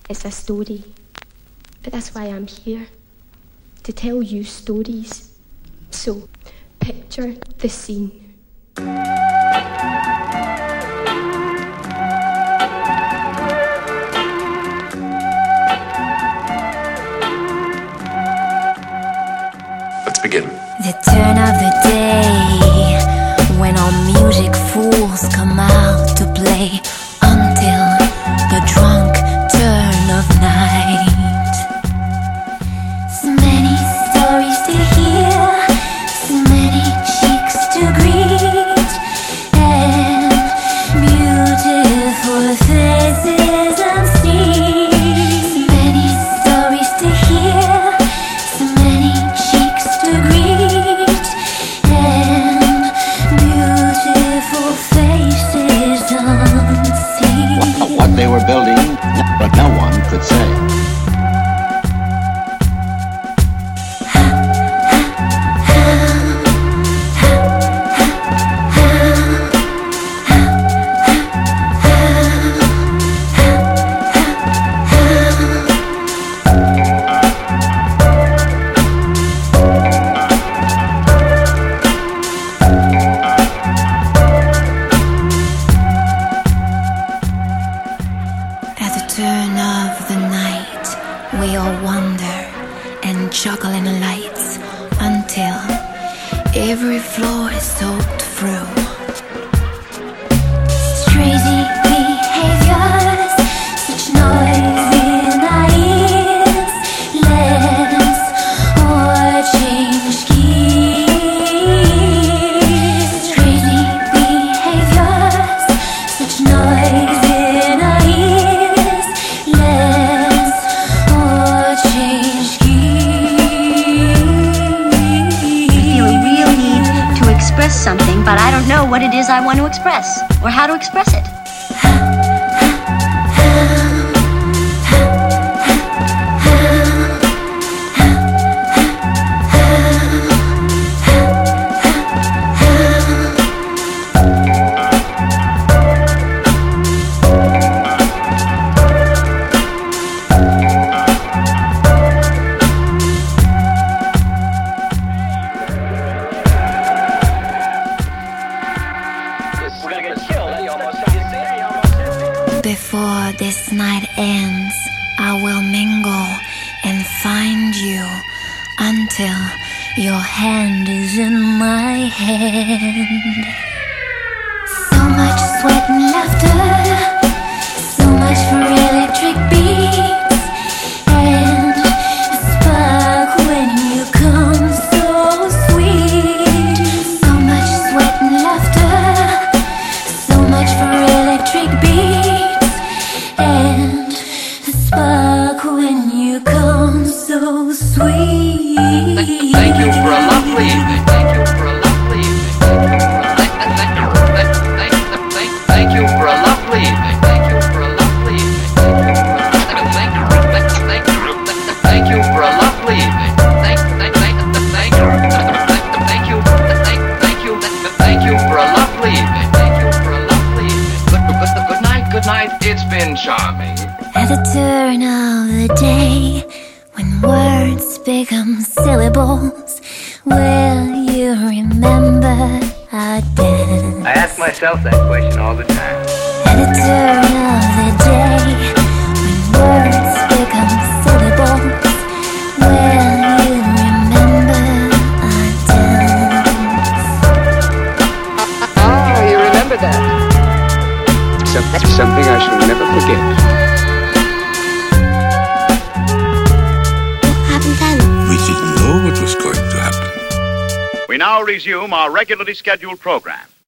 It's a story. But that's why I'm here. To tell you stories. So, picture the scene. Let's begin. The turn of the day, when all music fools come out to play, until the drunk turn of night. So many stories to hear, so many cheeks to greet, and beautiful faces unseen. So many stories to hear, so many cheeks to greet, and beautiful faces unseen. What they were building, but no one could say. At the turn of the night, we all wander and juggle in the lights until every floor is soaked through. Crazy behaviors, such noise in our ears. Let's all change gears. Crazy behaviors, such noise in our ears. Let's all change gears. I feel a real need to express something, but I don't know what it is I want to express or how to express it. Before this night ends, I will mingle and find you until your hand is in my hand. So much sweat and laughter, so much for electric beats, and a spark when you come so sweet. So much sweat and laughter, so much for electric beats, and a spark when you come so sweet. Thank you for a lovely evening. Thank you for a lovely evening. Thank you for a lovely evening. Thank you for a lovely evening. Thank you for a lovely evening. Thank you for a lovely evening. Thank you for a lovely evening. Good night. It's been charming. At the turn of the day, when words become syllables, will you remember again? I ask myself that question all the time. At the turn of the day, when words become syllables, will you remember our dance? Ah, you remember that? That's something I shall never forget. We didn't know what was going to happen. We now resume our regularly scheduled program.